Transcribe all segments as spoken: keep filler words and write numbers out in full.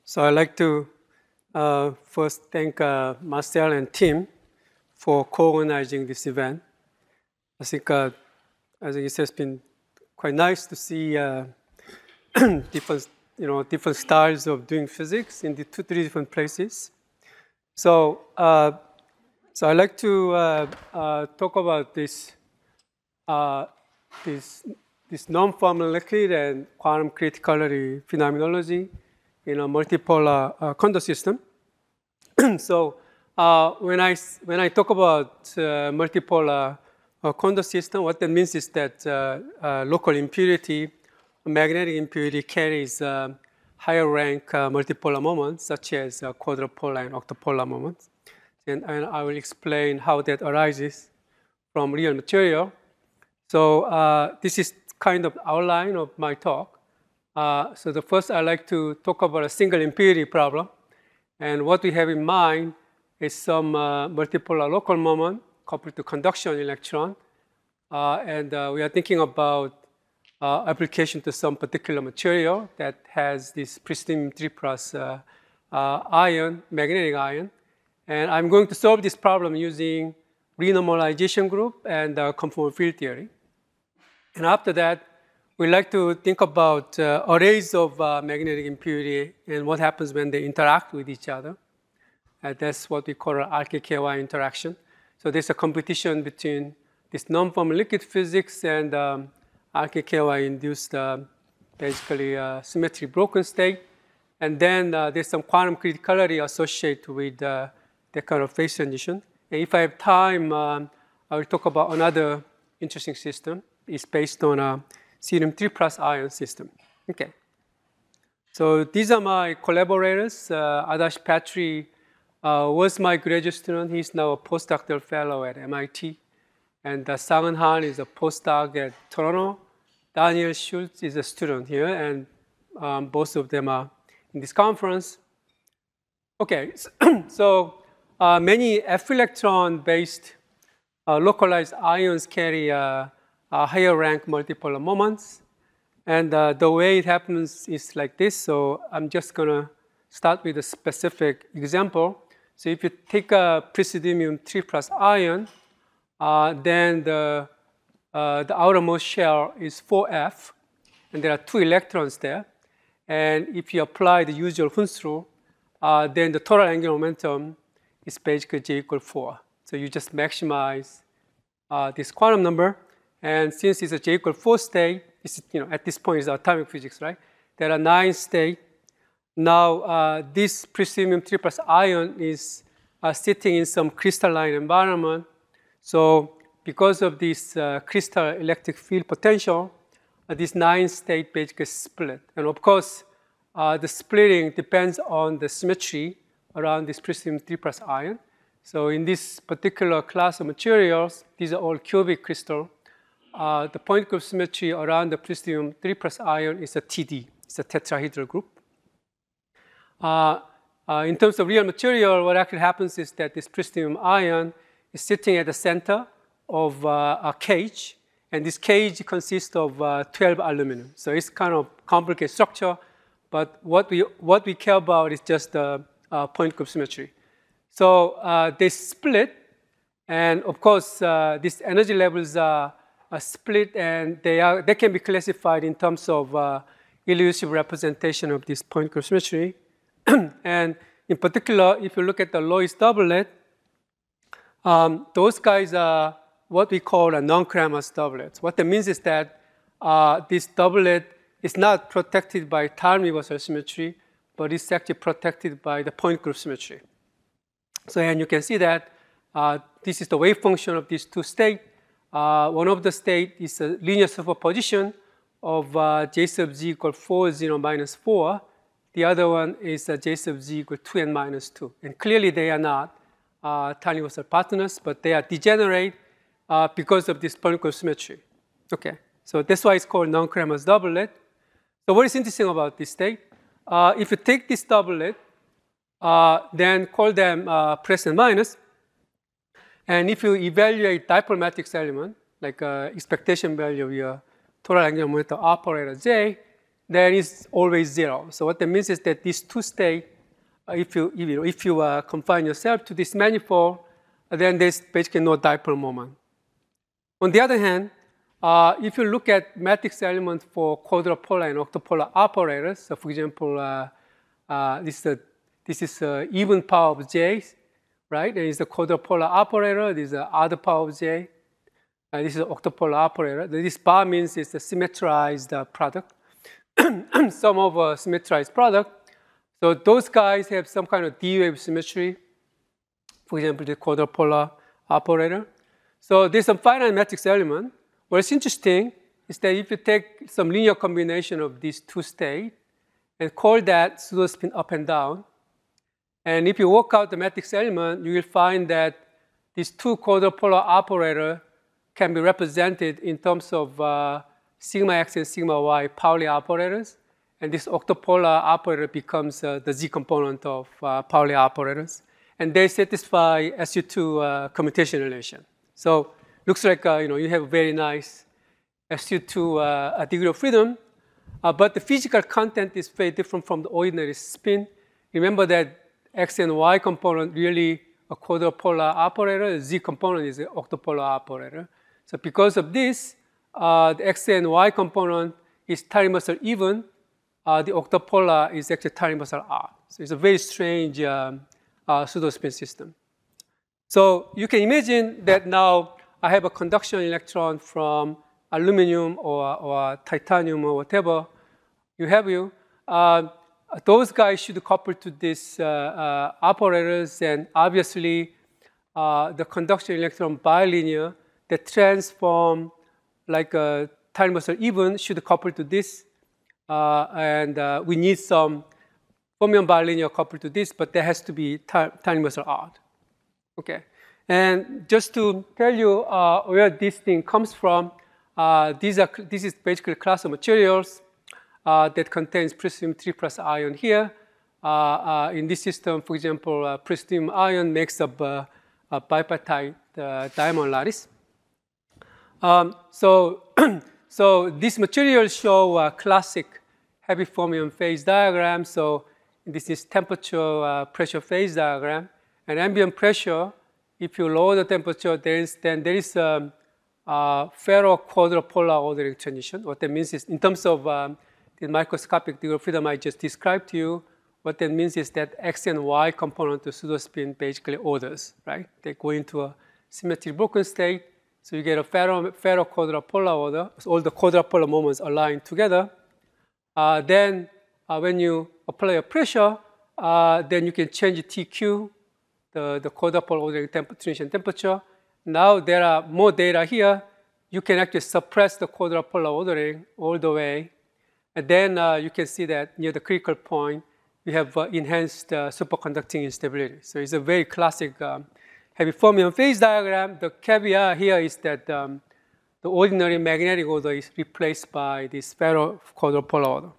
So I'd like to uh, first thank uh, Marcel and Tim for co-organizing this event. I think uh, I think it has been quite nice to see uh, different, you know, different styles of doing physics in the two, three different places. So, uh, so I'd like to uh, uh, talk about this, uh, this, this non-formal liquid and quantum criticality phenomenology in a multipolar uh, Kondo system. So uh, when I when I talk about uh, multipolar uh, Kondo system, what that means is that uh, uh, local impurity, magnetic impurity carries uh, higher rank uh, multipolar moments, such as uh, quadrupolar and octopolar moments, and, and I will explain how that arises from real material. So uh, this is kind of outline of my talk. Uh, so the first, I'd like to talk about a single impurity problem. And what we have in mind is some uh, multipolar local moment coupled to conduction electron. Uh, and uh, we are thinking about uh, application to some particular material that has this pristine three plus uh, uh, ion, magnetic ion. And I'm going to solve this problem using renormalization group and uh, conformal field theory. And after that, we like to think about uh, arrays of uh, magnetic impurity and what happens when they interact with each other. Uh, that's what we call an R K K Y interaction. So there's a competition between this non-formal liquid physics and um, R K K Y-induced, uh, basically, uh, symmetry broken state. And then uh, there's some quantum criticality associated with uh, that kind of phase transition. And if I have time, um, I will talk about another interesting system. It's based on a cerium three plus ion system. Okay. So these are my collaborators. Uh, Adash Patri uh, was my graduate student. He's now a postdoctoral fellow at M I T. And uh, Sang Han is a postdoc at Toronto. Daniel Schultz is a student here, and um, both of them are in this conference. Okay, so uh, many F electron-based uh, localized ions carry uh, Uh, higher rank multipolar moments. And uh, the way it happens is like this. So I'm just going to start with a specific example. So if you take a praseodymium three plus ion, uh, then the, uh, the outermost shell is four F, and there are two electrons there. And if you apply the usual Hund's rule, uh, then the total angular momentum is basically J equal four. So you just maximize uh, this quantum number. And since it's a J equal four state, it's, you know, at this point it's atomic physics, right? There are nine states. Now, uh, this praseodymium three plus ion is uh, sitting in some crystalline environment. So because of this uh, crystal electric field potential, uh, this nine state basically split. And of course, uh, the splitting depends on the symmetry around this praseodymium three plus ion. So in this particular class of materials, these are all cubic crystal. Uh, the point group symmetry around the praseodymium three plus ion is a T D. It's a tetrahedral group. Uh, uh, in terms of real material, what actually happens is that this praseodymium ion is sitting at the center of uh, a cage. And this cage consists of uh, twelve aluminum. So it's kind of complicated structure. But what we, what we care about is just the uh, point group symmetry. So uh, they split. And of course, uh, these energy levels are Uh, split, and they are they can be classified in terms of uh, elusive representation of this point group symmetry. And in particular, if you look at the Lois doublet, um, those guys are what we call a non-Kramers doublets. What that means is that uh, this doublet is not protected by time reversal symmetry, but it's actually protected by the point group symmetry. So, and you can see that uh, this is the wave function of these two states. Uh, one of the state is a linear superposition of uh, J sub z equal four, zero, minus four. The other one is uh, J sub z equal two and minus two. And clearly they are not uh, time universal partners, but they are degenerate uh, because of this point group symmetry. Okay, so that's why it's called non-Kramers doublet. So what is interesting about this state? Uh, if you take this doublet, uh, then call them uh, plus and minus. And if you evaluate dipole matrix element, like uh, expectation value of your total angular momentum operator J, then it's always zero. So what that means is that these two states, uh, if you, if you, if you uh, confine yourself to this manifold, uh, then there's basically no dipole moment. On the other hand, uh, if you look at matrix elements for quadrupolar and octopolar operators, so for example, uh, uh, this is a, this is a even power of j, right? And it's a quadrupolar operator. This is the other power of j. Uh, this is an octopolar operator. This bar means it's a symmetrized uh, product, sum of a symmetrized product. So those guys have some kind of D-wave symmetry. For example, the quadrupolar operator. So there's some finite matrix element. What's interesting is that if you take some linear combination of these two states and call that pseudospin up and down, and if you work out the matrix element, you will find that these two quadrupolar operators can be represented in terms of uh, sigma x and sigma y Pauli operators. And this octopolar operator becomes uh, the z component of uh, Pauli operators. And they satisfy S U two uh, commutation relation. So looks like uh, you know, you have a very nice S U two uh, degree of freedom. Uh, but the physical content is very different from the ordinary spin. Remember that x and y component really a quadrupolar operator. The z component is an octopolar operator. So because of this, uh, the x and y component is Tiny-Muscle even. Uh, the octopolar is actually Tiny-Muscle odd. So it's a very strange um, uh, pseudospin system. So you can imagine that now I have a conduction electron from aluminum or, or titanium or whatever you have you. Uh, those guys should couple to these uh, uh, operators, and obviously uh, the conduction electron bilinear that transform like a Tiny-Muscle even should couple to this. Uh, and uh, we need some fermion bilinear coupled to this, but there has to be Tiny-Muscle odd. Okay. And just to tell you uh, where this thing comes from, uh, these are, this is basically a class of materials uh, that contains pristine three plus ion here. Uh, uh, in this system, for example, uh, pristine ion makes up uh, a bipartite uh, diamond lattice. Um, so, so these materials show a classic heavy fermion phase diagram. So this is temperature uh, pressure phase diagram. And ambient pressure, if you lower the temperature, there is, then there is a, a ferro-quadrupolar ordering transition. What that means is, in terms of um, the microscopic degree of freedom I just described to you, what that means is that x and y component of pseudospin basically orders, right? They go into a symmetry broken state. So you get a ferro, ferro-quadrupolar order. So all the quadrupolar moments align together. Uh, then uh, when you apply a pressure, uh, then you can change T Q, the, the quadrupolar ordering temp transition temperature. Now there are more data here. You can actually suppress the quadrupolar ordering all the way. And then uh, you can see that near the critical point, we have uh, enhanced uh, superconducting instability. So it's a very classic um, heavy fermion phase diagram. The caveat here is that um, the ordinary magnetic order is replaced by this ferro-quadrupolar order.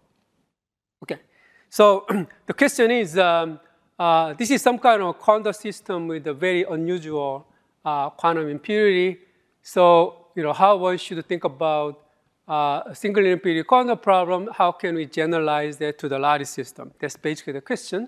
Okay, so the question is, um, uh, this is some kind of quantum system with a very unusual uh, quantum impurity. So, you know, how one should think about uh, a single impurity quantum problem? How can we generalize that to the lattice system? That's basically the question.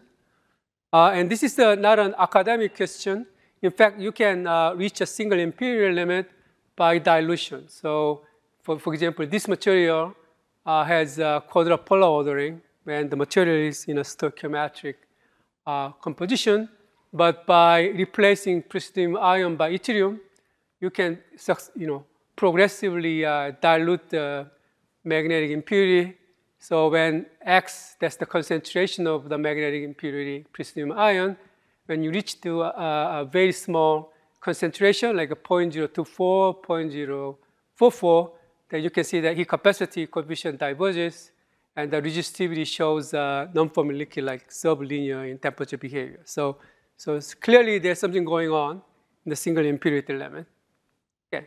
Uh, and this is uh, not an academic question. In fact, you can uh, reach a single imperial limit by dilution. So, for, for example, this material uh, has uh, quadrupolar ordering when the material is in a stoichiometric uh, composition. But by replacing pristine ion by yttrium, you can you know, progressively uh, dilute the magnetic impurity. So when X, that's the concentration of the magnetic impurity, pristine ion, when you reach to a, a very small concentration, like a zero point zero two four, zero point zero four four, then you can see that heat capacity coefficient diverges, and the resistivity shows uh, non-Fermi liquid like sublinear in temperature behavior. So, so it's clearly there's something going on in the single impurity limit. Okay.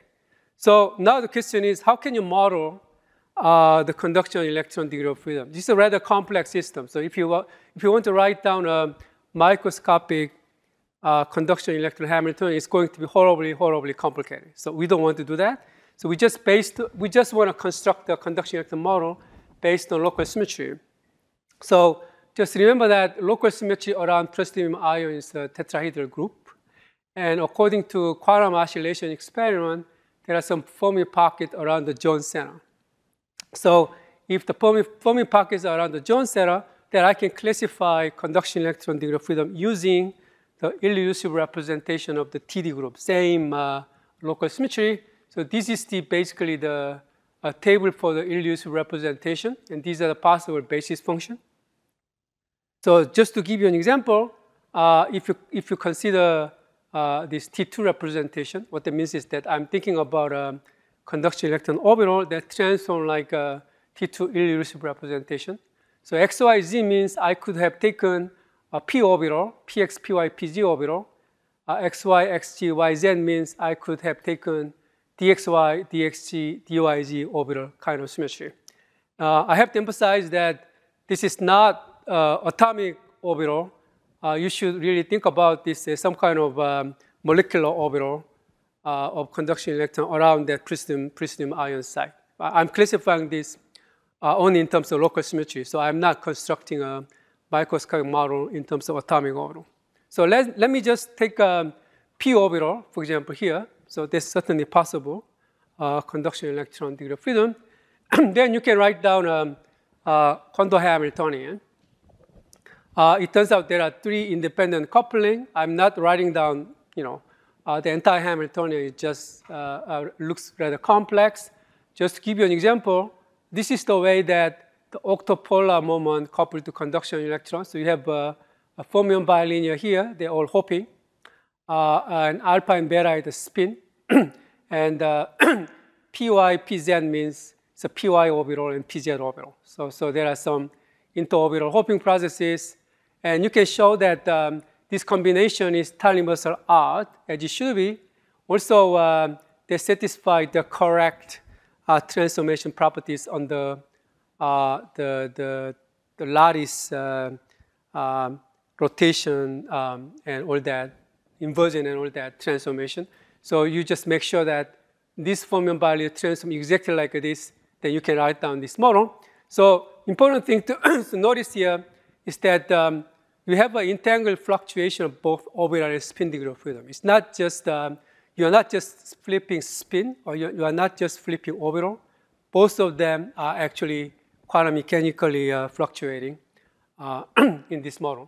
So now the question is, how can you model uh, the conduction electron degree of freedom? This is a rather complex system. So if you, if you want to write down a microscopic uh, conduction electron Hamilton, it's going to be horribly, horribly complicated. So we don't want to do that. So we just based, we just want to construct a conduction electron model based on local symmetry. So just remember that local symmetry around praseodymium ion is a tetrahedral group. And according to quantum oscillation experiment, there are some Fermi pockets around the Jones center. So if the Fermi, Fermi pockets are around the Jones center, then I can classify conduction electron degree of freedom using the irreducible representation of the T D group, same uh, local symmetry. So this is the, basically the uh, table for the irreducible representation, and these are the possible basis function. So just to give you an example, uh, if, you, if you consider uh, this T two representation, what that means is that I'm thinking about a conduction electron orbital that transforms like a T two irreducible representation. So X Y Z means I could have taken a P orbital, P X, P Y, P Z orbital. Uh, X Y, X G, Y Z means I could have taken D X Y, D X G, D Y Z orbital kind of symmetry. Uh, I have to emphasize that this is not uh, atomic orbital. Uh, you should really think about this as some kind of um, molecular orbital uh, of conduction electron around that praseodymium, praseodymium ion site. I'm classifying this uh, only in terms of local symmetry, so I'm not constructing a microscopic model in terms of atomic orbital. So let, let me just take a P orbital, for example, here. So that's certainly possible, uh, conduction electron degree of freedom. Then you can write down a, a Kondo Hamiltonian. Uh, it turns out there are three independent coupling. I'm not writing down, you know, uh, the entire Hamiltonian. It just uh, uh, looks rather complex. Just to give you an example, this is the way that the octopolar moment coupled to conduction electrons. So you have uh, a fermion bilinear here. They're all hopping. Uh, and alpha and beta is the spin. And uh, P Y, P Z means it's a P Y orbital and P Z orbital. So, so there are some interorbital hopping processes. And you can show that um, this combination is Thal-Universal odd, as it should be. Also, uh, they satisfy the correct uh, transformation properties on the, uh, the, the, the lattice uh, um, rotation um, and all that, inversion and all that transformation. So you just make sure that this fermion bilinear transform exactly like this, then you can write down this model. So important thing to, to notice here is that um, you have an entangled fluctuation of both orbital and spin degree of freedom. It's not just, um, you are not just flipping spin, or you, you are not just flipping orbital. Both of them are actually quantum mechanically uh, fluctuating uh, in this model.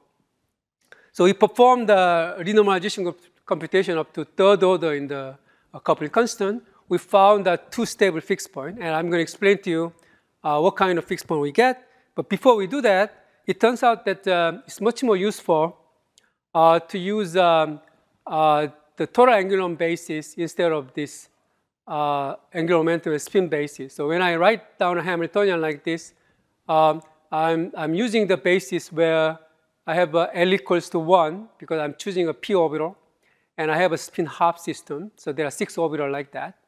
So we performed the renormalization computation up to third order in the uh, coupling constant. We found a two stable fixed point, and I'm going to explain to you uh, what kind of fixed point we get. But before we do that, it turns out that uh, it's much more useful uh, to use um, uh, the total angular basis instead of this uh, angular momentum and spin basis. So when I write down a Hamiltonian like this, um, I'm, I'm using the basis where I have a L equals to one because I'm choosing a P orbital, and I have a spin half system. So there are six orbitals like that.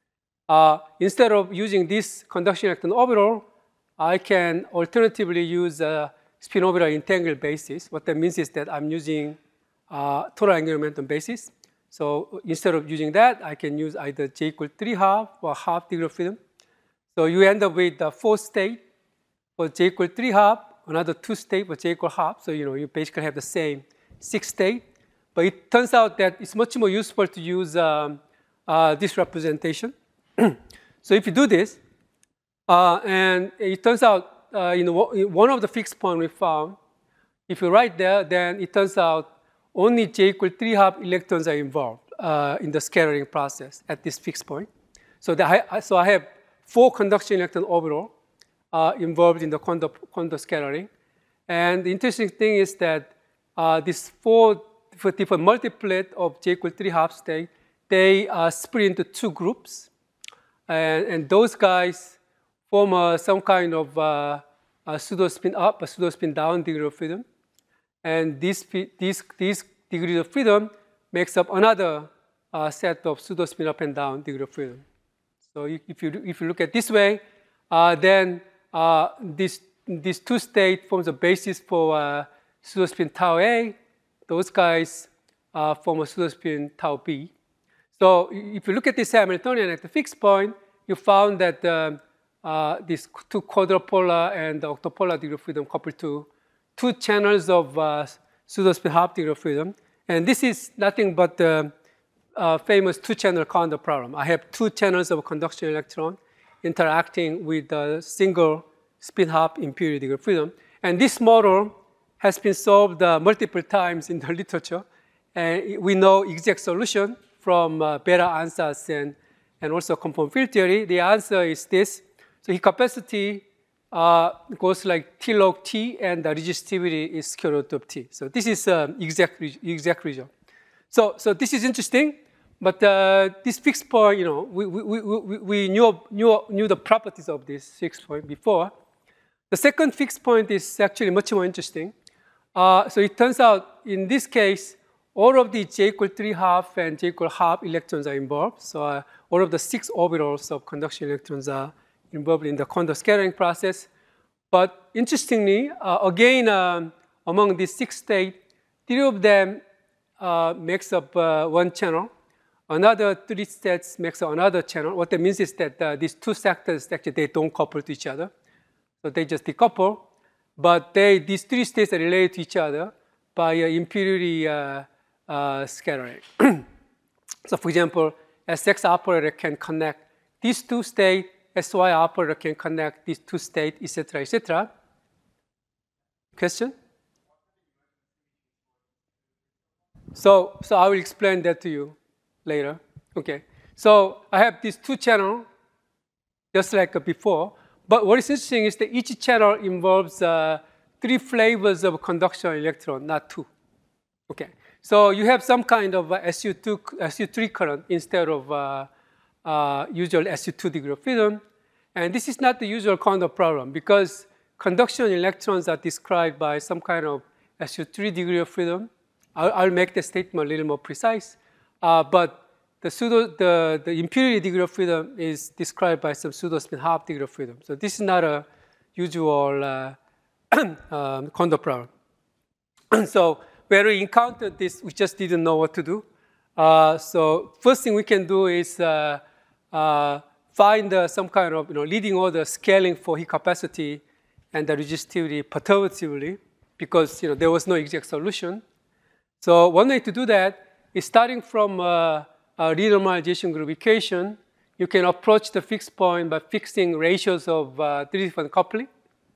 Uh, instead of using this conduction electron orbital, I can alternatively use a spin orbital entangled basis. What that means is that I'm using uh, total angular momentum basis. So instead of using that, I can use either J equal three half or half degree of freedom. So you end up with the fourth state for J equal three half, another two state for J equal half. So you know you basically have the same six state. But it turns out that it's much more useful to use um, uh, this representation. So if you do this, uh, and it turns out uh, you know, one of the fixed points we found, if you write there, then it turns out only J equal three half electrons are involved uh, in the scattering process at this fixed point. So, the, I, so I have four conduction electron orbital uh, involved in the Kondo, Kondo scattering. And the interesting thing is that uh, these four different, different multiplet of J equal three half state, they are split into two groups. And, and those guys form uh, some kind of uh, a pseudo spin up, a pseudo spin down degree of freedom. And this, this, this degree of freedom makes up another uh, set of pseudo spin up and down degree of freedom. So if you, if you look at this way, uh, then uh, this, this two state forms a basis for uh, pseudo spin tau A. Those guys uh, form a pseudo spin tau B. So if you look at this Hamiltonian at the fixed point, you found that uh, uh, these two quadrupolar and octopolar degree of freedom coupled to two channels of uh, pseudo-spin half degree of freedom. And this is nothing but the uh, famous two-channel Kondo problem. I have two channels of conduction electron interacting with a single spin half impurity degree of freedom. And this model has been solved uh, multiple times in the literature. And we know exact solution from uh, beta ansatz and, and also conformal field theory. The answer is this. So heat capacity uh, goes like T log T, and the resistivity is square root of T. So this is um, exact, exact result. So, so this is interesting. But uh, this fixed point, you know, we, we, we, we knew, knew, knew the properties of this fixed point before. The second fixed point is actually much more interesting. Uh, so it turns out, in this case, all of the J equal three half and J equal half electrons are involved. So uh, all of the six orbitals of conduction electrons are involved in the Kondo scattering process. But interestingly, uh, again, um, among these six states, three of them uh, makes up uh, one channel. Another three states makes up another channel. What that means is that uh, these two sectors, actually, they don't couple to each other. So they just decouple. But they, these three states are related to each other by uh, impurity uh, uh, scattering. So for example, S X operator can connect these two states, S Y operator can connect these two states, et cetera, et cetera. Question? So, so I will explain that to you later. Okay. So I have these two channels, just like before. But what is interesting is that each channel involves uh, three flavors of conduction electron, not two. Okay. So you have some kind of uh, S U two, S U three current instead of uh, uh, usual S U two degree of freedom. And this is not the usual Kondo problem because conduction electrons are described by some kind of S U three degree of freedom. I'll, I'll make the statement a little more precise. Uh, but the pseudo, the, the impurity degree of freedom is described by some pseudo-spin half degree of freedom. So this is not a usual uh, um, Kondo problem. So when we encountered this, we just didn't know what to do. Uh, so first thing we can do is uh, uh, find uh, some kind of you know, leading order scaling for heat capacity and the resistivity perturbatively because you know, there was no exact solution. So one way to do that is starting from uh, a renormalization group equation. You can approach the fixed point by fixing ratios of uh, three different coupling.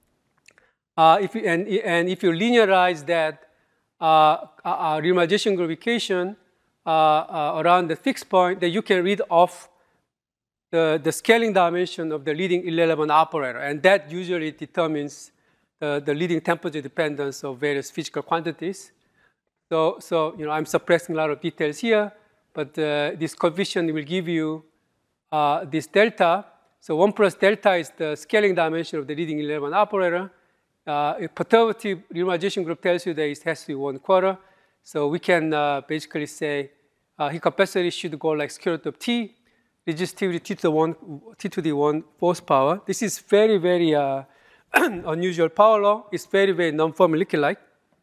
Uh, if you, and, and if you linearize that uh, uh, renormalization group equation uh, uh, around the fixed point, then you can read off the, the scaling dimension of the leading irrelevant operator. And that usually determines the, the leading temperature dependence of various physical quantities. So, so you know, I'm suppressing a lot of details here. But uh, this coefficient will give you uh, this delta. So one plus delta is the scaling dimension of the leading irrelevant operator. Uh, a perturbative renormalization group tells you that it has to be one quarter. So we can uh, basically say uh, heat capacity should go like square root of T, resistivity T to the one, T to the one fourth power. This is very, very uh, unusual power law. It's very, very non-Fermi-Leakey-like.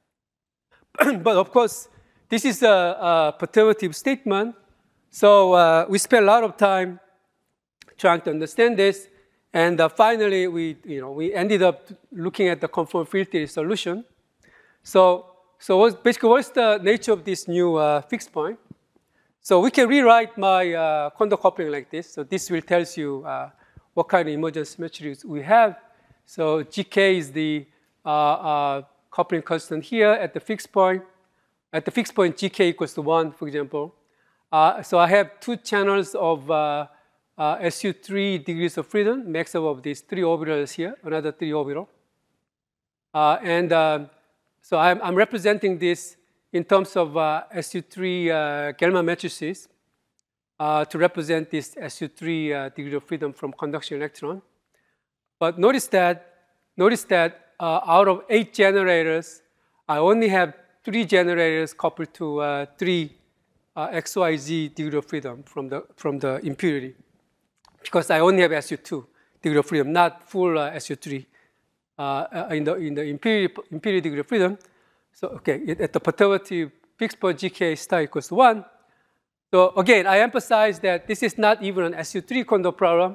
But of course, this is a, a perturbative statement. So uh, we spent a lot of time trying to understand this. And uh, finally, we, you know, we ended up looking at the conformal field theory solution. So, so what's, basically, what's the nature of this new uh, fixed point? So we can rewrite my uh, Kondo coupling like this. So this will tell you uh, what kind of emergent symmetries we have. So G K is the uh, uh, coupling constant here at the fixed point. At the fixed point, G K equals to one, for example. Uh, so I have two channels of uh, uh, S U three degrees of freedom, max of these three orbitals here, another three orbital. Uh, and uh, so I'm, I'm representing this in terms of uh, S U three uh, Gell-Mann matrices uh, to represent this S U three uh, degree of freedom from conduction electron. But notice that, notice that uh, out of eight generators, I only have three generators coupled to uh, three uh, X Y Z degree of freedom from the, from the impurity. Because I only have S U two degree of freedom, not full uh, S U three uh, in the, in the impurity, impurity degree of freedom. So, okay, at the perturbative fixed point G K star equals to one. So again, I emphasize that this is not even an S U three Kondo problem.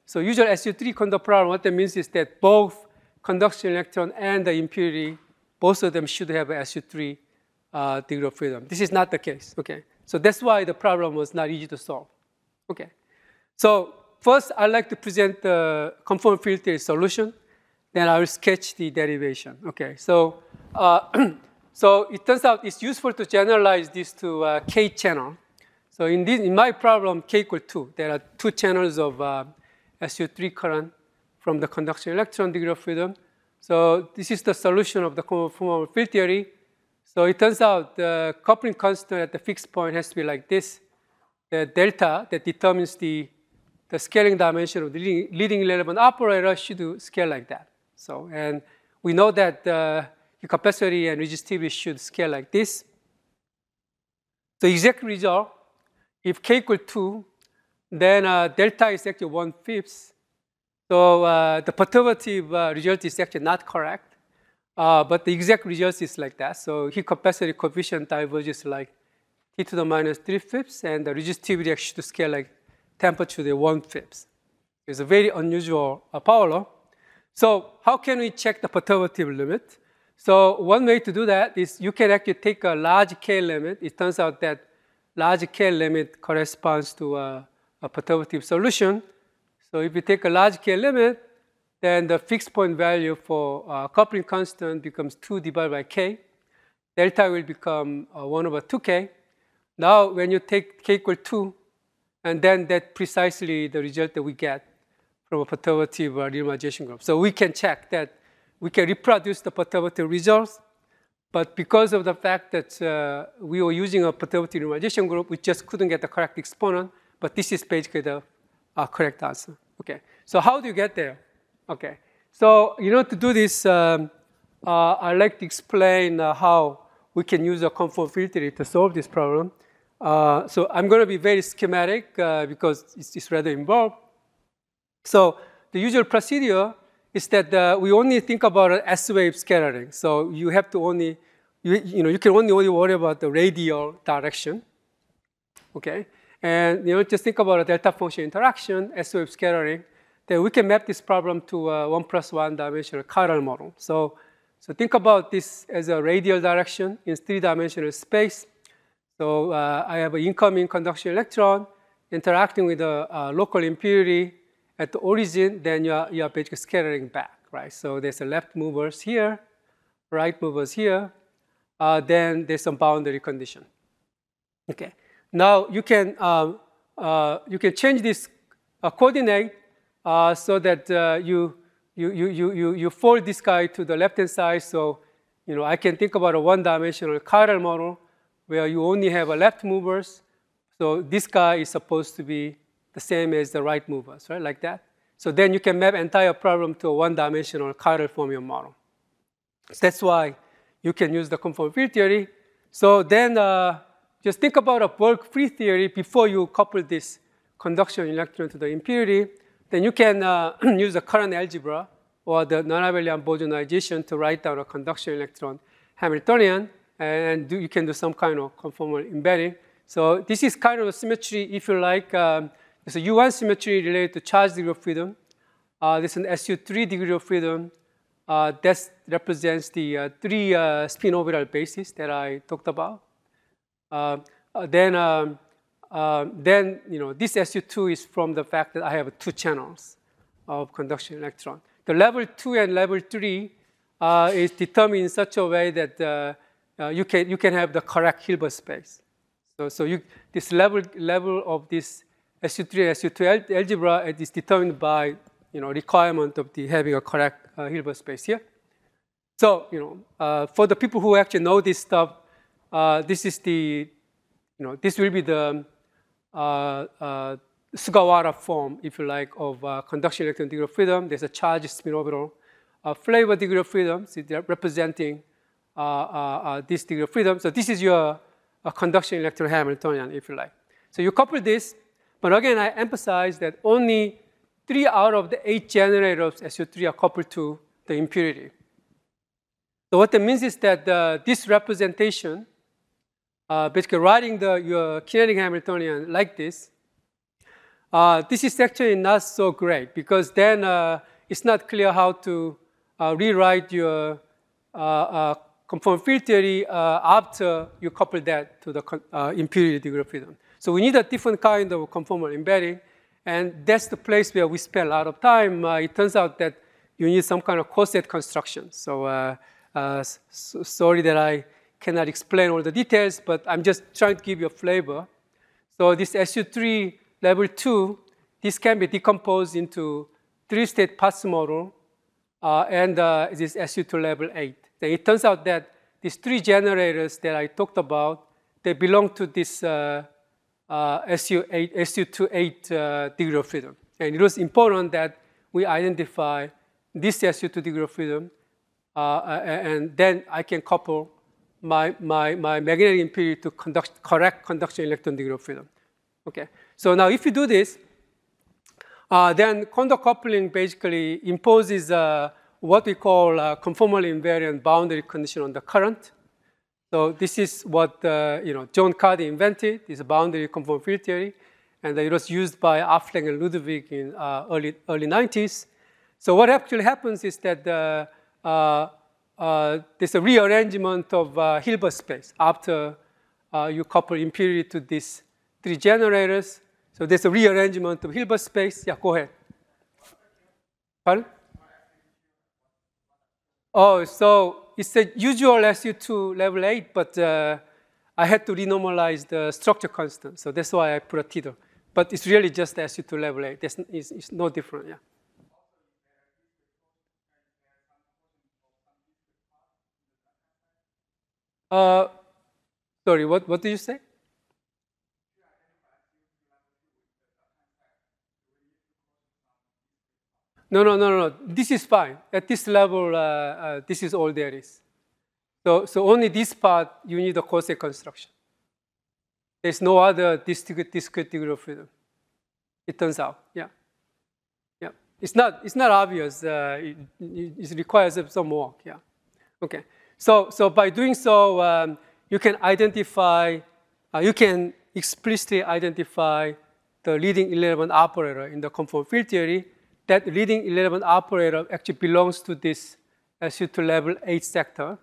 So usual S U three conduct problem, what that means is that both conduction electron and the impurity, both of them should have a S U three uh, degree of freedom. This is not the case, okay? So that's why the problem was not easy to solve, okay? So first, I'd like to present the conformal field theory solution. Then I will sketch the derivation, okay? So, uh, so it turns out it's useful to generalize this to uh, K channel. So in, this, in my problem, K equal two. There are two channels of uh, S U three current from the conduction electron degree of freedom. So this is the solution of the conformal field theory. So it turns out the coupling constant at the fixed point has to be like this. The delta that determines the, the scaling dimension of the leading, leading relevant operator should scale like that. So, and we know that the capacity and resistivity should scale like this. The exact result, if K equal two, then uh, delta is actually one-fifth. So uh, the perturbative uh, result is actually not correct. Uh, but the exact result is like that. So heat capacity coefficient diverges like T to the minus three-fifths, and the resistivity actually should scale like temperature to the one-fifth. It's a very unusual uh, power law. So how can we check the perturbative limit? So one way to do that is you can actually take a large K limit. It turns out that large K limit corresponds to a, a perturbative solution. So if you take a large K limit, then the fixed point value for uh, coupling constant becomes two divided by K. Delta will become uh, one over two K. Now when you take K equal two, and then that's precisely the result that we get from a perturbative uh, renormalization group. So we can check that we can reproduce the perturbative results, but because of the fact that uh, we were using a perturbative renormalization group, we just couldn't get the correct exponent, but this is basically the uh, correct answer. Okay, so how do you get there? Okay, so you know, to do this, um, uh, I'd like to explain uh, how we can use a conformal field theory to solve this problem. Uh, so I'm going to be very schematic uh, because it's, it's rather involved. So the usual procedure is that uh, we only think about an S-wave scattering. So you have to only, you, you know, you can only, only worry about the radial direction, okay? And you know, just think about a delta function interaction, S-wave scattering, then we can map this problem to a one plus one dimensional chiral model. So, so think about this as a radial direction in three-dimensional space. So uh, I have an incoming conduction electron interacting with a, a local impurity at the origin, then you are, you are basically scattering back, right? So there's a left movers here, right movers here, uh, then there's some boundary condition. Okay. Now you can um, uh, you can change this uh, coordinate uh, so that uh, you, you you you you you fold this guy to the left hand side. So you know I can think about a one-dimensional chiral model where you only have a left movers. So this guy is supposed to be the same as the right movers, right? Like that. So then you can map entire problem to a one-dimensional chiral fermion model. So that's why you can use the conformal field theory. So then uh, just think about a bulk free theory before you couple this conduction electron to the impurity. Then you can uh, use the current algebra or the non-abelian Bose-zonization to write down a conduction electron Hamiltonian, and do, you can do some kind of conformal embedding. So this is kind of a symmetry, if you like. Um, there's a U one symmetry related to charge degree of freedom. Uh, there's an S U three degree of freedom. Uh, that represents the uh, three uh, spin orbital bases that I talked about. Uh, uh, then, um, uh, then you know, this S U two is from the fact that I have two channels of conduction electron. The level two and level three uh, is determined in such a way that uh, uh, you can you can have the correct Hilbert space. So, so you, this level level of this S U three and S U two algebra is determined by you know requirement of the having a correct uh, Hilbert space here. So you know uh, for the people who actually know this stuff, uh, this is the you know this will be the uh, uh, Sugawara form, if you like, of uh, conduction electron degree of freedom. There's a charge spin orbital, uh, flavor degree of freedom, so they're representing uh, uh, uh, this degree of freedom. So this is your uh, conduction electron Hamiltonian, if you like. So you couple this, but again, I emphasize that only three out of the eight generators of S U three are coupled to the impurity. So what that means is that uh, this representation, uh, basically writing the, your kinetic Hamiltonian like this, uh, this is actually not so great because then uh, it's not clear how to uh, rewrite your uh, uh, conformal field theory uh, after you couple that to the uh, impurity degree of freedom. So we need a different kind of conformal embedding, and that's the place where we spend a lot of time. Uh, it turns out that you need some kind of coset construction. So uh, uh, so sorry that I cannot explain all the details, but I'm just trying to give you a flavor. So this S U three level two, this can be decomposed into three-state Potts model uh, and uh, this S U two level eight. Then it turns out that these three generators that I talked about, they belong to this uh, uh, S U eight, S U two eight uh, degree of freedom. And it was important that we identify this S U two degree of freedom, uh, and then I can couple my, my, my magnetic impurity to conduct, correct conduction electron degree of freedom. Okay, so now if you do this, uh, then quantum coupling basically imposes uh, what we call a conformally invariant boundary condition on the current. So this is what uh, you know John Cardy invented, this boundary conformal field theory, and it was used by Affleck and Ludwig in uh, early early nineties. So what actually happens is that uh, uh, uh, there's a rearrangement of uh, Hilbert space after uh, you couple impurity to these three generators. So there's a rearrangement of Hilbert space. Yeah, go ahead. Pardon? Oh, so it's a usual S U two level eight, but uh, I had to renormalize the structure constant. So that's why I put a theta. But it's really just S U two level eight. That's, it's, it's no different, yeah. Uh, sorry, what, what did you say? No, no, no, no, no. This is fine. At this level, uh, uh, this is all there is. So, so only this part, you need a coset construction. There's no other discrete, discrete degree of freedom. It turns out, yeah. Yeah, it's not, it's not obvious. Uh, it, it requires some work, yeah. Okay, so, so by doing so, um, you can identify, uh, you can explicitly identify the leading irrelevant operator in the conformal field theory. That leading irrelevant operator actually belongs to this S U two level eight sector.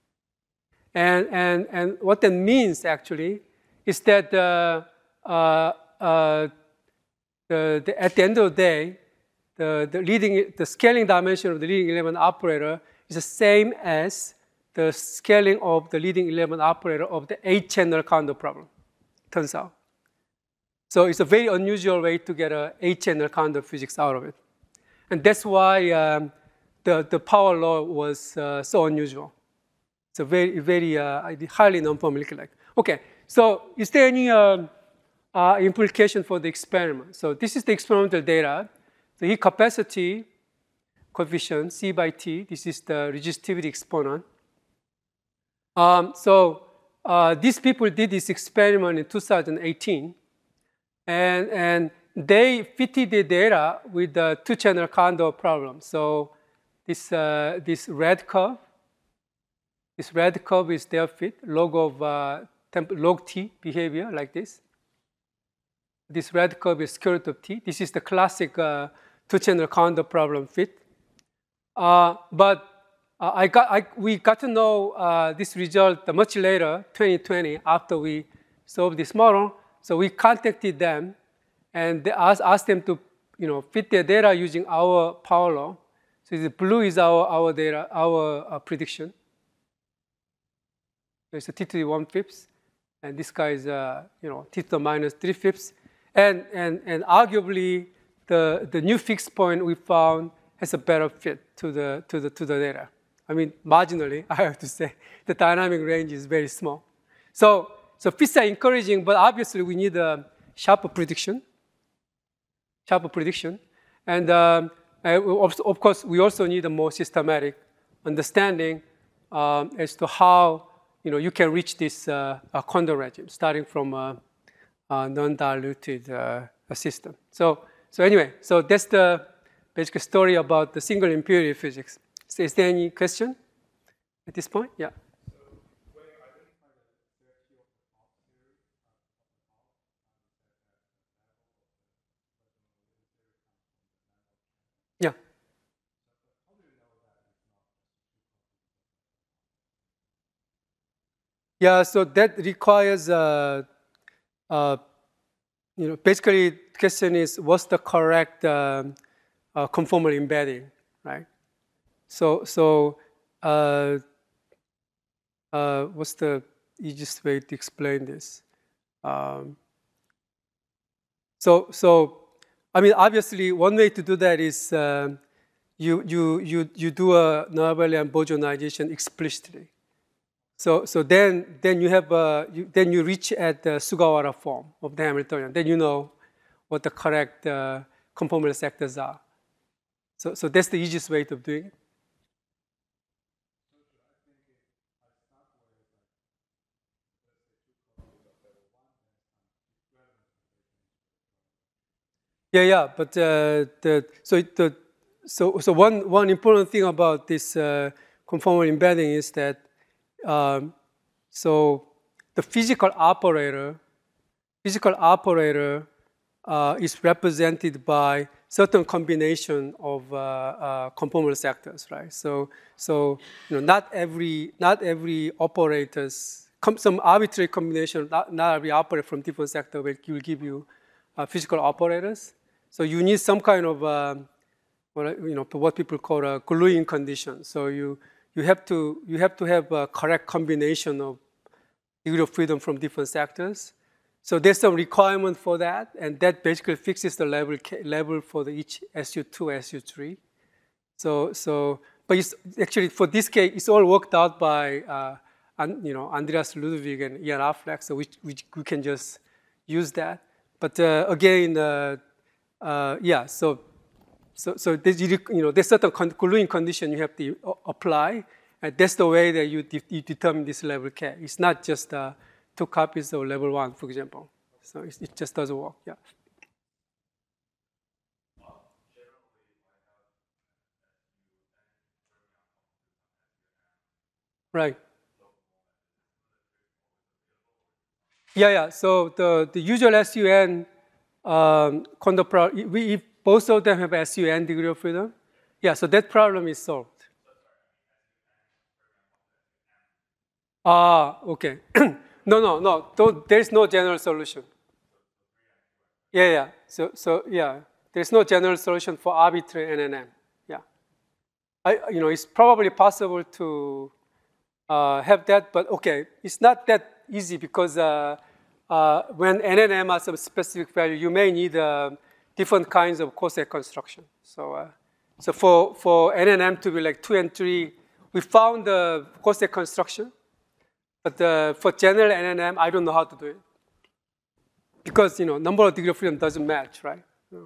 And, and, and what that means actually is that uh, uh, uh, the, the, at the end of the day, the, the, leading, the scaling dimension of the leading irrelevant operator is the same as the scaling of the leading irrelevant operator of the eight-channel Kondo problem, turns out. So it's a very unusual way to get an eight-channel Kondo physics out of it. And that's why um, the, the power law was uh, so unusual. It's a very, very uh, highly non-formulaic. Okay, so is there any uh, uh, implication for the experiment? So this is the experimental data. The heat capacity coefficient, C by T, this is the resistivity exponent. Um, so uh, these people did this experiment in two thousand eighteen. And, and they fitted the data with the two-channel Kondo problem. So this, uh, this red curve, this red curve is their fit, log of uh, temp log T behavior like this. This red curve is square root of T. This is the classic uh, two-channel Kondo problem fit. Uh, but uh, I got, I, we got to know uh, this result much later, twenty twenty, after we solved this model. So we contacted them and they asked, asked them to, you know, fit their data using our power law. So the blue is our, our data, our uh, prediction. So it's a T to the one fifth, and this guy is, uh, you know, T to the minus three fifths. And, and, and arguably, the, the new fixed point we found has a better fit to the, to the, to the data. I mean, marginally, I have to say, the dynamic range is very small. So, so fits are encouraging, but obviously we need a sharper prediction. Sharper prediction. And um, of course, we also need a more systematic understanding um, as to how you know you can reach this uh, Kondo regime, starting from a, a non-diluted uh, system. So, so anyway, so that's the basic story about the single impurity physics. So is there any question at this point? Yeah. Yeah, so that requires, uh, uh, you know, basically the question is, what's the correct um, uh, conformal embedding, right? So, so uh, uh, what's the easiest way to explain this? Um, so, so, I mean, obviously, one way to do that is uh, you, you, you, you do a Abelian Bourgeoisization explicitly. So, so then, then you have, uh, you, then you reach at the Sugawara form of the Hamiltonian. Then you know what the correct uh, conformal sectors are. So, so that's the easiest way of doing it. Yeah, yeah, but uh, the so the so so one one important thing about this uh, conformal embedding is that um, so the physical operator physical operator uh, is represented by certain combination of uh, uh, conformal sectors, right? So so you know not every not every operators some arbitrary combination not, not every operator from different sector will, will give you uh, physical operators. So you need some kind of, um, what, you know, what people call a gluing condition. So you, you, have to, you have to have a correct combination of degree of freedom from different sectors. So there's some requirement for that, and that basically fixes the level, level for the each S U two, S U three. So, so, but it's actually for this case, it's all worked out by, uh, you know, Andreas Ludwig and Ian Affleck, so we, we, we can just use that. But uh, again, uh, Uh, yeah, so so so there's, you know there's certain gluing condition you have to apply, and that's the way that you, de you determine this level K. It's not just uh, two copies of level one, for example. So it, it just doesn't work. Yeah. Right. Yeah, yeah. So the the usual S U N um, condor problem, we, if both of them have S U N degree of freedom, yeah. So that problem is solved. Ah, okay. no, no, no. Don't, there's no general solution. Yeah, yeah. So, so yeah. There's no general solution for arbitrary N N M. Yeah. I, you know, it's probably possible to uh, have that, but okay, it's not that easy because uh, uh, when N N M has a specific value, you may need uh, different kinds of coset construction. So, uh, so for for N N M to be like two and three, we found the coset construction. But uh, for general N N M, I don't know how to do it. Because, you know, number of degree of freedom doesn't match, right? No.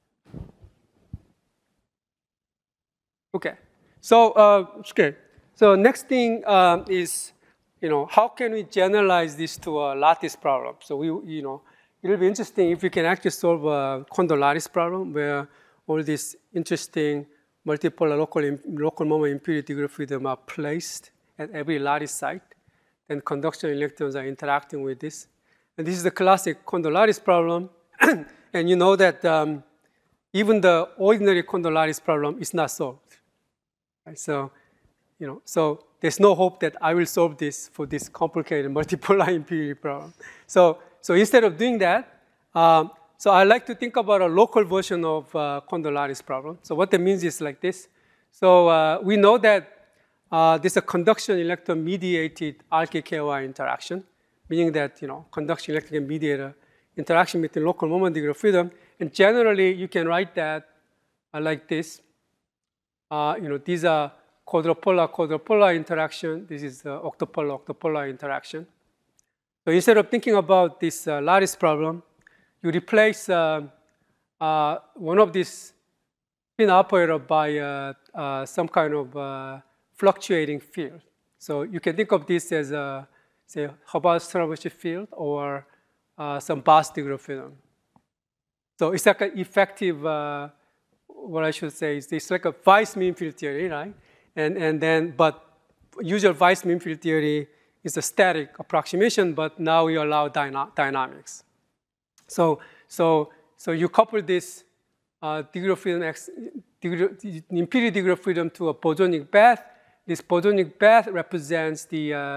Okay. So, uh, okay. So next thing um, is, you know, how can we generalize this to a lattice problem? So we, you know, it'll be interesting if we can actually solve a Kondo lattice problem where all these interesting multipolar local, local moment impurity degree of freedom are placed at every lattice site. And conduction electrons are interacting with this. And this is the classic Kondo lattice problem. And you know that um, even the ordinary Kondo lattice problem is not solved. Right? So, you know, so there's no hope that I will solve this for this complicated multipolar impurity problem. So, so instead of doing that, um, so I like to think about a local version of uh, Kondo lattice problem. So what that means is like this. So uh, we know that Uh, this is a conduction electron mediated R K K Y interaction, meaning that, you know, conduction electron can mediate a interaction between local moment degree of freedom. And generally, you can write that uh, like this. Uh, you know, these are quadrupolar quadrupolar interaction. This is uh, octopolar octopolar interaction. So instead of thinking about this uh, lattice problem, you replace uh, uh, one of these spin operator by uh, uh, some kind of uh, fluctuating field. So you can think of this as a, say, Hubbard-Strahovski field or uh, some Bass degree of freedom. So it's like an effective, uh, what I should say is it's like a Weiss mean field theory, right? And, and then, but usual Weiss mean field theory is a static approximation, but now we allow dyna dynamics. So, so, so you couple this uh, degree of freedom, X, degree, impurity degree of freedom to a bosonic bath. This bosonic bath represents the uh,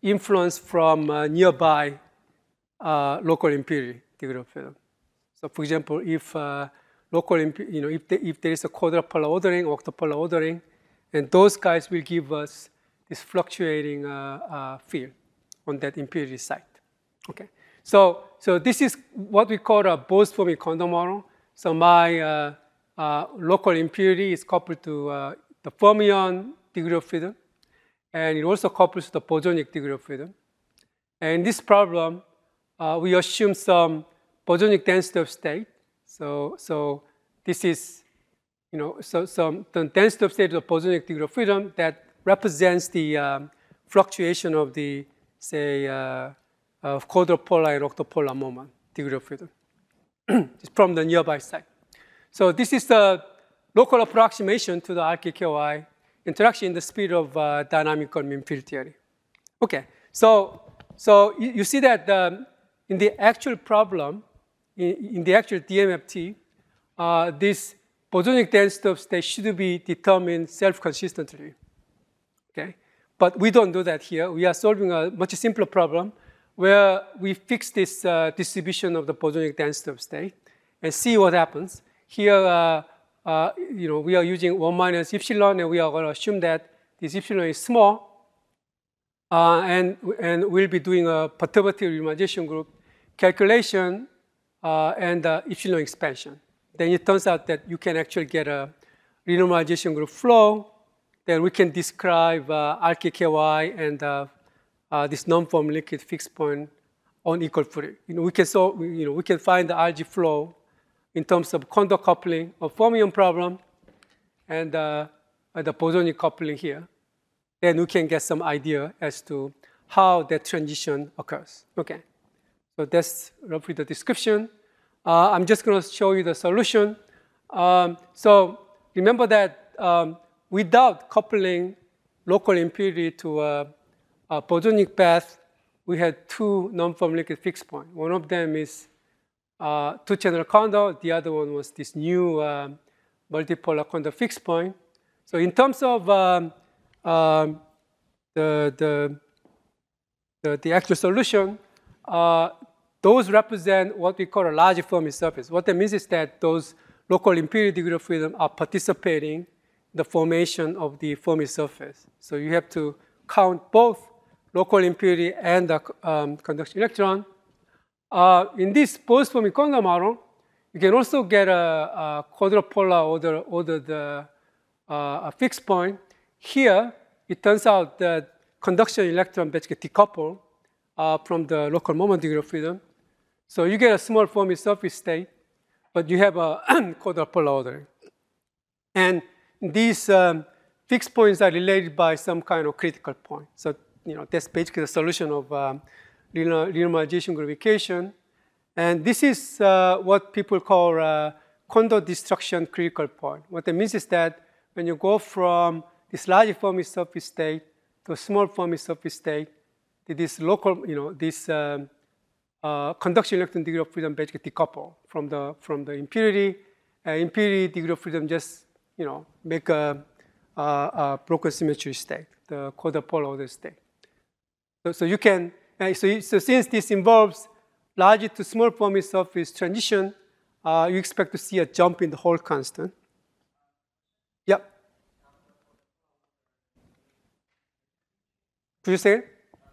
influence from uh, nearby uh, local impurity degree of freedom. So, for example, if uh, local, you know, if, the, if there is a quadrupolar ordering, octopolar ordering, and those guys will give us this fluctuating uh, uh, field on that impurity site. Okay, so so this is what we call a Bose-Fermi Kondo model. So my uh, uh, local impurity is coupled to uh, the fermion degree of freedom, and it also couples to the bosonic degree of freedom. And in this problem, uh, we assume some bosonic density of state. So so this is, you know, so some the density of state of the bosonic degree of freedom that represents the um, fluctuation of the, say, uh, of quadrupolar and octopolar moment degree of freedom from the nearby site. So this is the local approximation to the R K K Y interaction in the spirit of uh, dynamical mean field theory. Okay, so so you, you see that um, in the actual problem, in, in the actual D M F T, uh, this bosonic density of state should be determined self-consistently. Okay, but we don't do that here. We are solving a much simpler problem where we fix this uh, distribution of the bosonic density of state and see what happens. Here, uh, uh, you know, we are using one minus epsilon, and we are going to assume that this epsilon is small, uh, and and we'll be doing a perturbative renormalization group calculation uh, and uh, epsilon expansion. Then it turns out that you can actually get a renormalization group flow. Then we can describe uh, R K K Y and uh, uh, this non-form liquid fixed point on equal footing. You know, we can so you know we can find the R G flow in terms of Kondo coupling of fermion problem and uh, the bosonic coupling here. Then we can get some idea as to how that transition occurs. Okay, so that's roughly the description. Uh, I'm just going to show you the solution. Um, so remember that. Um, Without coupling local impurity to a, a bosonic path, we had two non-form liquid fixed points. One of them is uh, two-channel Kondo. The other one was this new uh, multipolar Kondo fixed point. So in terms of um, um, the, the, the, the actual solution, uh, those represent what we call a large Fermi surface. What that means is that those local impurity degree of freedom are participating the formation of the Fermi surface. So you have to count both local impurity and the um, conduction electron. Uh, in this Bose-Fermi Kondo model, you can also get a, a quadrupolar order, ordered uh, uh, a fixed point. Here, it turns out that conduction electron basically decouple uh, from the local moment degree of freedom. So you get a small Fermi surface state, but you have a quadrupolar ordering. And these um, fixed points are related by some kind of critical point. So, you know, that's basically the solution of um, renormalization groupification. And this is uh, what people call uh, Kondo destruction critical point. What that means is that when you go from this large Fermi surface state to a small Fermi surface state, this local, you know, this um, uh, conduction electron degree of freedom basically decouple from the from the impurity. Uh, impurity degree of freedom just, you know, make a, a, a broken symmetry state, the quadrupolar order state. So, so you can, uh, so, so since this involves large to small Fermi surface transition, uh, you expect to see a jump in the Hall constant. Yep. Could you say it?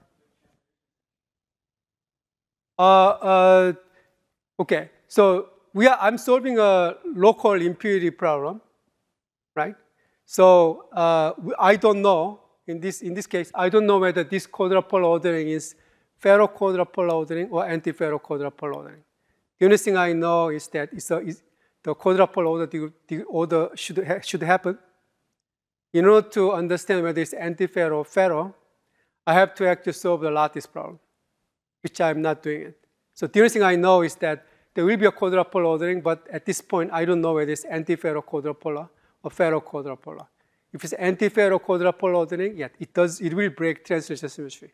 Uh, uh, okay, so we are, I'm solving a local impurity problem. Right? So uh, I don't know, in this, in this case, I don't know whether this quadrupolar ordering is ferro-quadrupolar ordering or anti-ferro-quadrupolar ordering. The only thing I know is that it's a, it's, the quadrupolar order, the, the order should, ha should happen. In order to understand whether it's anti-ferro or ferro, I have to actually solve the lattice problem, which I'm not doing it. So the only thing I know is that there will be a quadrupolar ordering, but at this point, I don't know whether it's anti-ferro-quadrupolar or ferro-quadrupolar. If it's anti-ferro-quadrupolar ordering, yeah, it does. It will break translation symmetry.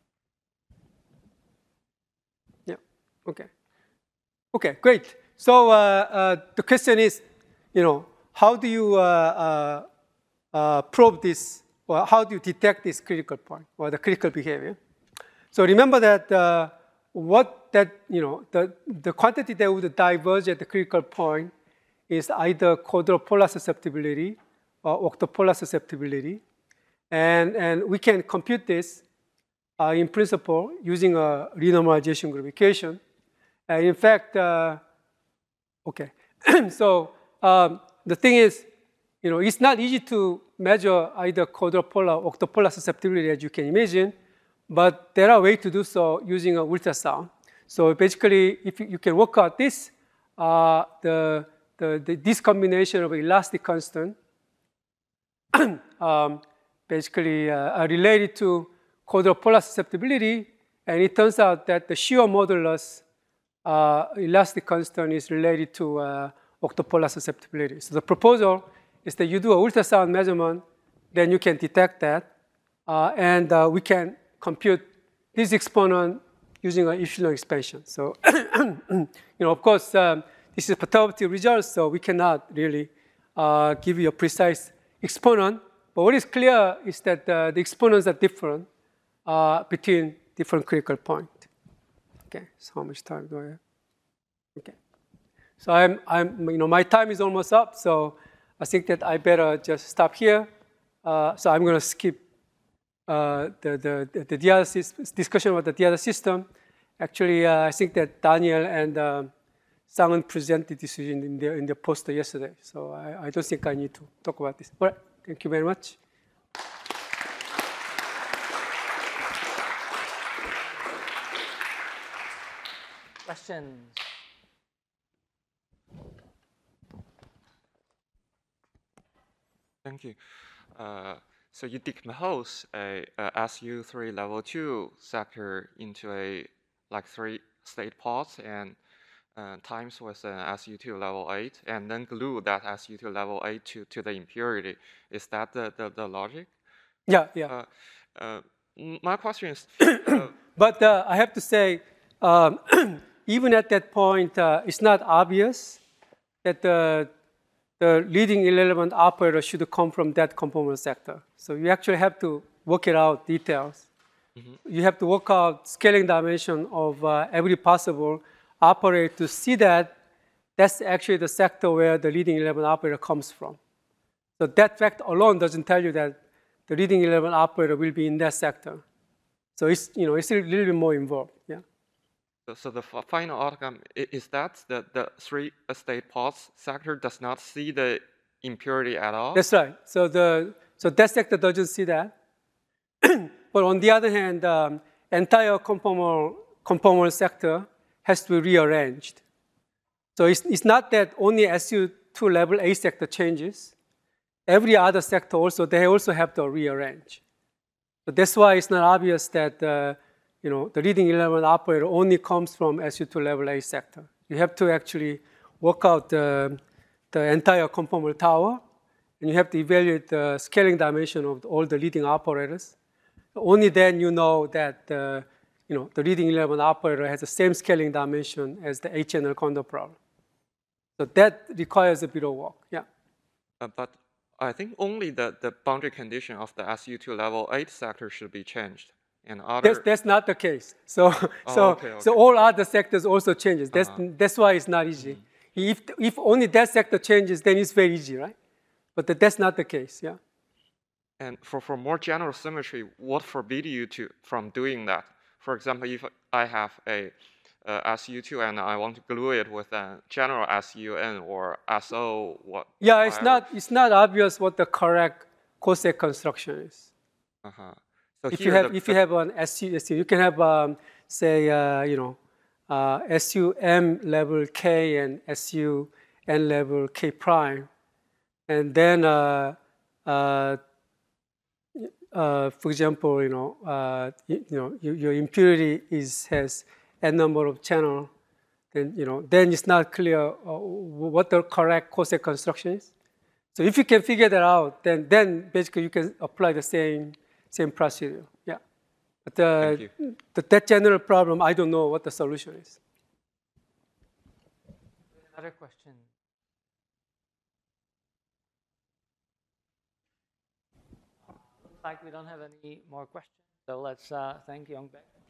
Yeah. Okay. Okay. Great. So uh, uh, the question is, you know, how do you uh, uh, uh, probe this, or how do you detect this critical point or the critical behavior? So remember that uh, what that, you know, the, the quantity that would diverge at the critical point is either quadrupolar susceptibility or octopolar susceptibility. And, and we can compute this uh, in principle using a renormalization group equation. And in fact, uh, okay. So um, the thing is, you know, it's not easy to measure either quadrupolar or octopolar susceptibility as you can imagine, but there are ways to do so using an ultrasound. So basically, if you, you can work out this, uh, the, the, the, this combination of elastic constant um, basically uh, are related to quadrupolar susceptibility, and it turns out that the shear modulus uh, elastic constant is related to uh, octopolar susceptibility. So the proposal is that you do an ultrasound measurement, then you can detect that, uh, and uh, we can compute this exponent using an epsilon expansion. So, you know, of course, um, this is perturbative results, so we cannot really uh, give you a precise exponent. But what is clear is that uh, the exponents are different uh, between different critical points. Okay, so how much time do I have? Okay, so I'm, I'm, you know, my time is almost up, so I think that I better just stop here. Uh, so I'm going to skip uh, the, the, the dialysis discussion about the dialysis system. Actually, uh, I think that Daniel and uh, Sang-Eun presented this in the, in the poster yesterday, so I, I don't think I need to talk about this. All right, thank you very much. Questions? Thank you. Uh, so you decompose a, a S U three level two sector into a like three state pods and uh, times with an S U two level eight, and then glue that S U two level eight to, to the impurity. Is that the, the, the logic? Yeah, yeah. Uh, uh, my question is... Uh, but uh, I have to say, um, even at that point, uh, it's not obvious that the, the leading irrelevant operator should come from that conformal sector. So you actually have to work it out details. Mm-hmm. You have to work out scaling dimension of uh, every possible operator to see that that's actually the sector where the leading irrelevant operator comes from. So that fact alone doesn't tell you that the leading irrelevant operator will be in that sector. So it's, you know, it's a little bit more involved, yeah. So, so the final outcome is that the, the three state pods sector does not see the impurity at all? That's right. So, the, so that sector doesn't see that. But on the other hand, um, entire conformal, conformal sector has to be rearranged. So it's, it's not that only S U two level A sector changes. Every other sector also, they also have to rearrange. So that's why it's not obvious that uh, you know, the leading irrelevant operator only comes from S U two level A sector. You have to actually work out the, the entire conformal tower, and you have to evaluate the scaling dimension of all the leading operators. Only then you know that uh, you know, the leading irrelevant operator has the same scaling dimension as the H-channel Kondo problem. So that requires a bit of work, yeah. Uh, but I think only the, the boundary condition of the S U two level eight sector should be changed. And other... That's, that's not the case. So, oh, so, okay, okay. so all other sectors also changes. That's, uh-huh. That's why it's not easy. Mm-hmm. If, if only that sector changes, then it's very easy, right? But that's not the case, yeah. And for, for more general symmetry, what forbids you to, from doing that? For example, if I have a uh, S U two and I want to glue it with a general S U N or S O, what? Yeah, it's not, it's not obvious what the correct coset construction is. Uh-huh. So if you have, the, if you have an S U, you can have, um, say, uh, you know, uh, S U M level K and S U N level K prime, and then, uh, uh, uh, for example, you know, uh, you, you know, your, your impurity is has n number of channel, then you know, then it's not clear uh, what the correct coset construction is. So if you can figure that out, then then basically you can apply the same. Same procedure, yeah. But uh, the, that general problem, I don't know what the solution is. Another question. Looks like we don't have any more questions, so let's uh, thank Yongbek.